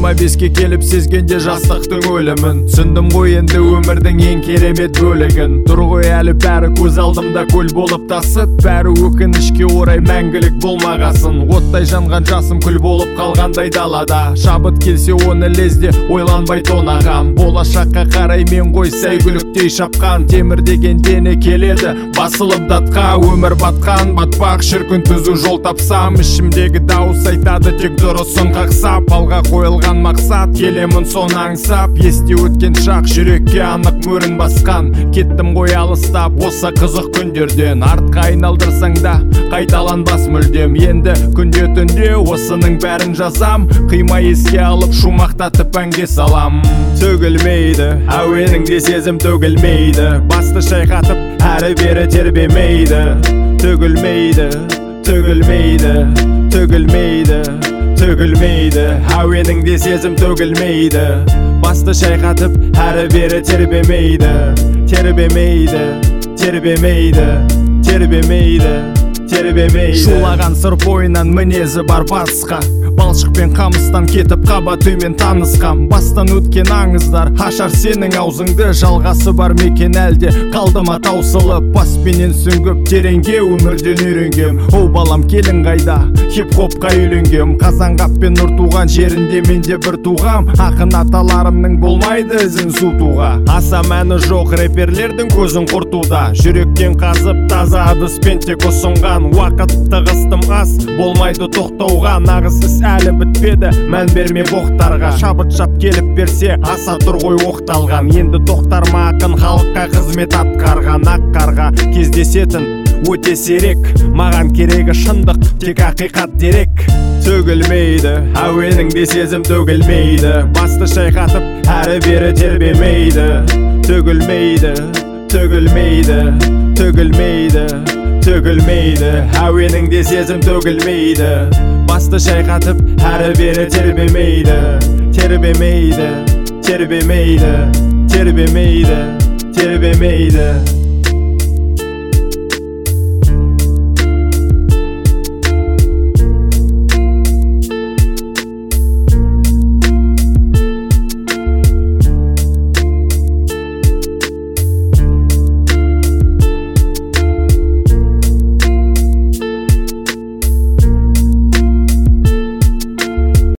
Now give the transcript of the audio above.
25-ке келіп сезгенде жастықтың өлімін. Түсіндім ғой енді өмірдің ең керемет бөлігін. Тұр ғой әлі бәрі көз алдымда көл болып тасып, бәрі өкінішке орай мәңгілік болмағасын. Оттай жанған жасым күл болып қалғандай далада, шабыт келсе оны лезде ойланбай тонағам. Болашаққа қарай мен ғой сәйгүліктей шапқан, темір деген дене келеді басылып датқа. Өмір батқан батпақ шіркін түзу жол тапсам, ішімдегі дауыс айтады тек дұрысын қақсап. Алға қойылған мақсат келемін соны аңсап, есте өткен шақ жүрекке анық мөрін басқан. Кеттім ғой алыстап осы қызық күндерден, артқа айналдырсаң да қайталанбас мүлдем. Енді күнде түнде осының бәрін жазам, қимай еске алып шумақтатып әнге салам. Төгілмейді әуеніңде сезім, төгілмейді басты шайқатып әрі бері тербемейді. Төгілмейді, төгілмейді, төгілмейді, төгілмейді әуеніңде сезім, төгілмейді басты шайқатып әрі бері тербемейді. Тербемейді, тербемейді, тербемейді, тербемейді. Шулаған сыр бойынан мінезі бар батысқа, балшықпен қамыстан кетіп қабат үймен танысқам. Бастан өткен аңыздар ашар сенің аузыңды, жалғасы бар мекен әлде қалды ма таусылып. Баспенен сүңгіп тереңге өмірден үйренгем. О балам келін қайда, хип-хопқа үйленгем. Қазанғаппен нұр туған жерінде менде бір туғам, ақын аталарымның болмайды ізін суытуға. Аса мәні жоқ рэперлердің көзін құртуда, жүректен қазып таза ыдыспен тек ұсынған. Уақыт тығыстым аз, болмайды тоқтауға, нағыз іс әлі бітпеді, мән берме боқтарға. Шабыт шап келіп берсе аса тұр ғой оқталған, енді тоқтар ма ақын халыққа қызмет атқарған. Ақ қарға кездесетін өте сирек, маған керегі шындық тек ақиқат дерек. Төгілмейді әуеніңде сезім, төгілмейді басты шайқатып әрі бері тербемейді. Төгілмейді, төгілмейді, төгілмейді, төгілмейді әуеніңде сезім, төгілмейді басты шайқатып әрі бері тербемейді. Тербемейді, тербемейді, тербемейді, тербемейді.